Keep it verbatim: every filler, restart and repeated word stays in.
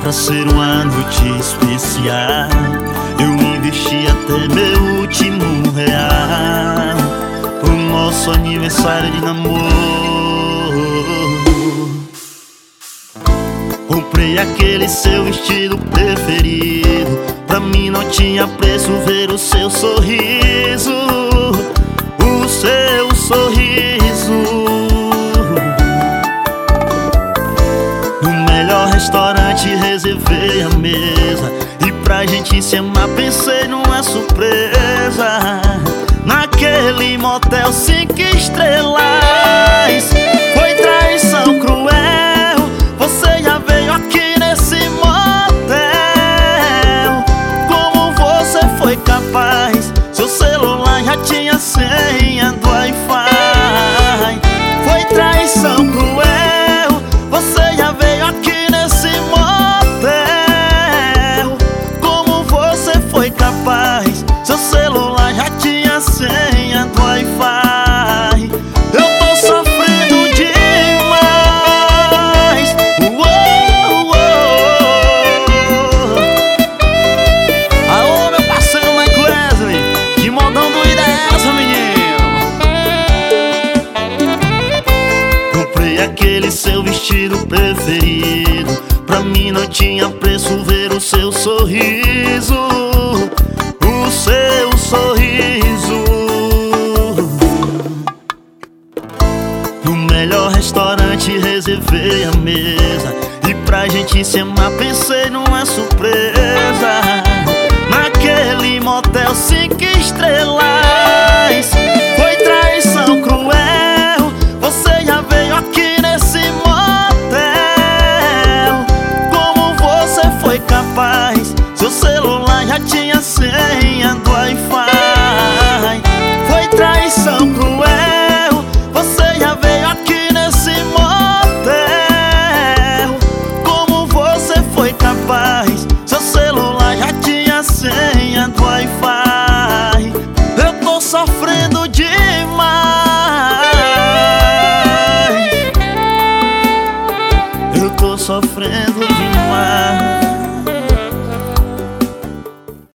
pra ser uma noite especial. Eu investi até meu último real pro nosso aniversário de namoro. Comprei aquele seu vestido preferido, pra mim não tinha preço ver o seu sorriso, o seu sorriso. No melhor restaurante reservei a mesa, e pra gente se amar pensei numa surpresa. Naquele motel cinco estrelas, foi traição cruel. Você já veio aqui nesse motel, como você foi capaz? Seu celular já tinha senha do Wi-Fi. Foi traição cruel. Você já veio aqui nesse motel, como você foi capaz? Seu celular já tinha senha do Wi-Fi. Eu tô sofrendo demais. Uou, uou. Alô, meu parceiro Mike Wesley, que modão doido é essa, menino? Comprei aquele seu vestido preferido, pra mim não tinha preço ver o seu sorriso, o seu sorriso. No melhor restaurante reservei a mesa, e pra gente se amar pensei numa surpresa.